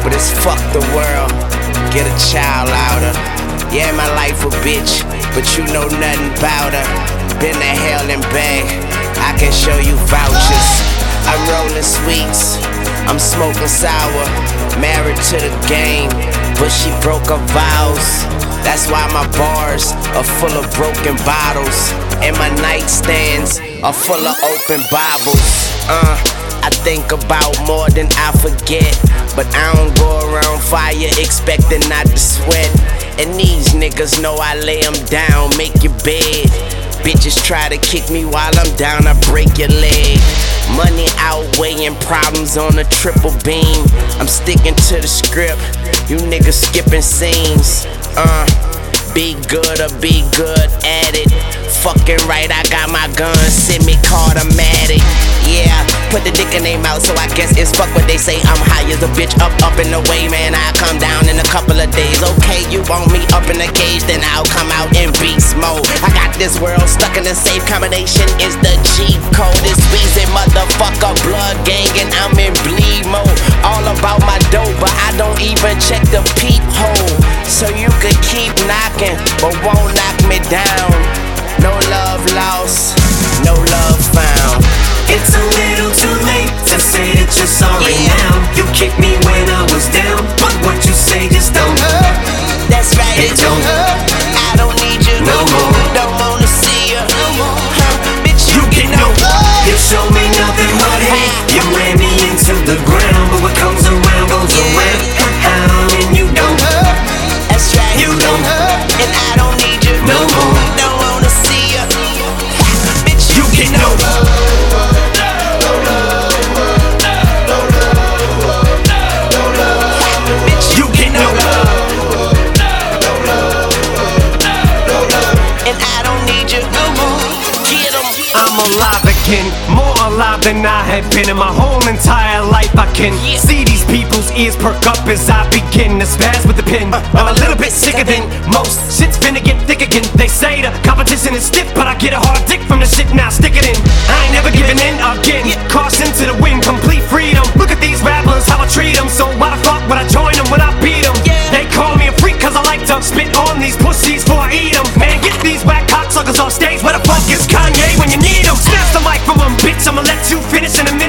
but it's fuck the world. Get a child out her. Yeah, my life a bitch, but you know nothing about her. Been to hell and back, I can show you vouchers. I'm rolling sweets, I'm smoking sour. Married to the game, but she broke her vows. That's why my bars are full of broken bottles, and my nightstands are full of open Bibles. I think about more than I forget, but I don't go around fire expecting not to sweat. And these niggas know I lay them down, make your bed. Bitches try to kick me while I'm down, I break your leg. Money outweighing problems on a triple beam. I'm sticking to the script, you niggas skipping scenes. Be good or be good at it. Fucking right, I got my gun, semi-automatic. Yeah, put the dick in their mouth, so I guess it's fuck what they say. I'm high as a bitch, up and away, man. I come down in a couple of days. Okay, you want me up in the cage, then I'll come out in beast mode. I got this world stuck in a safe combination. Is the cheat code? It's Weezy, motherfucker, blood gang, and I'm in bleed mode. All about my dough, but I don't even check the peephole. So you could keep knocking, but won't knock me down. No love lost, no love found. It's a little too late to say that you're sorry now. You kicked me when I was down, but what you say just don't hurt. That's right, it don't hurt. I don't need you no more. Don't wanna see you no more. Bitch, you get no love. You show me nothing but hate. You ran me into the ground, but what comes around goes around. And you don't hurt. That's right, you don't hurt. And I don't need you no more. Don't wanna see you. Bitch, you get no love. I'm alive again, more alive than I have been in my whole entire life. I can see these people's ears perk up as I begin to spaz with the pen. I'm a little bit sicker than most. Shit's finna get thick again. They say the competition is stiff, but I get a hard dick from the shit, now stick it in. I ain't never giving in again. Caution to the wind, complete freedom. Look at these rappers, how I treat them. So why the fuck would I join them when I beat them? They call me a freak cause I like to spit on these pussies before I eat them. Man, get these whack cocksuckers off stage. Where the fuck is Kanye when you need him? Snatch the mic from him, bitch, I'ma let you finish in a minute.